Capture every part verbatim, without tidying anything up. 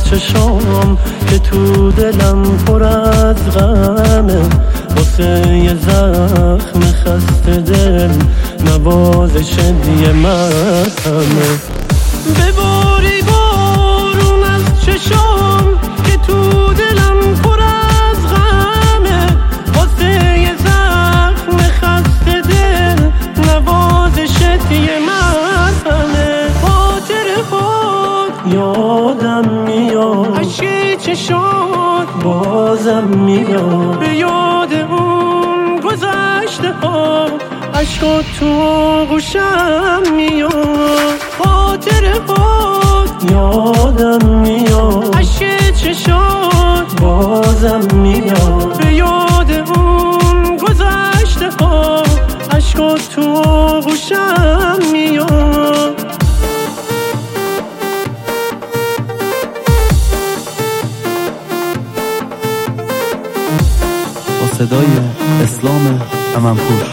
چشام که تو دلم پر از غمه، واسه یه زخم خسته دل نوازش دیه مرهمه. بباری بارون از چشام که تو دلم پر از غمه، واسه یه زخم خسته دل نوازش دیه مرهمه. خاطر خود یادم میاد، عشق چشات بازم میاد، به یاد اون گذشته ها عشقات تو گوشم میاد. خاطر خود یادم میاد، عشق چشات بازم میاد، به یاد اون گذشته ها عشقات تو گوشم میاد. صدای اسلام امن‌پور.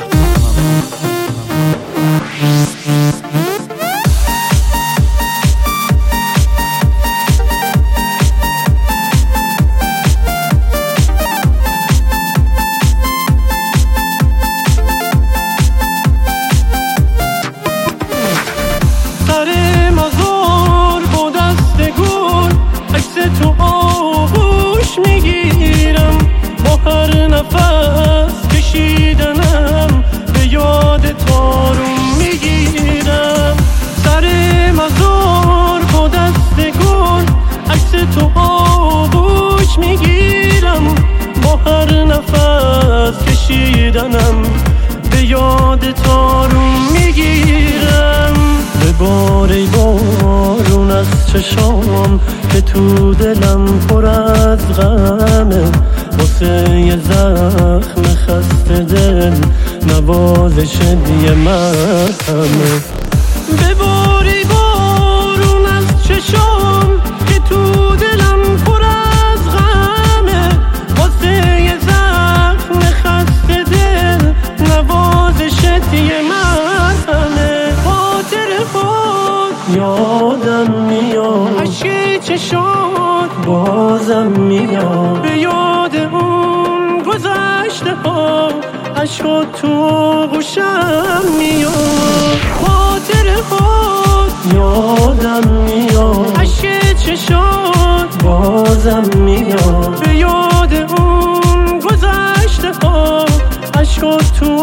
سر مزار با دست گل عکس تو آغوش میگیرم، با هر نفس کشیدنم به یاد تارون میگیرم. سر مزار با دست گل عکس تو آغوش میگیرم، با هر نفس کشیدنم به یاد تارون میگیرم. ببار ای بارون از چشام که تو دلم پر از غمه، واسه یه زخم خسته دل نوازش دیه مرهمه. بباری بارون از چشام که تو دلم پر از غمه، واسه یه زخم خسته دل نوازش دیه مرهمه. خاطر خود یادم میاد، عشق چشات بازم میاد، به یاد اون گذشته ها عشقات تو گوشم میاد. خاطر خود یادم میاد، عشق چشات بازم میاد، به یاد اون گذشته ها عشقات تو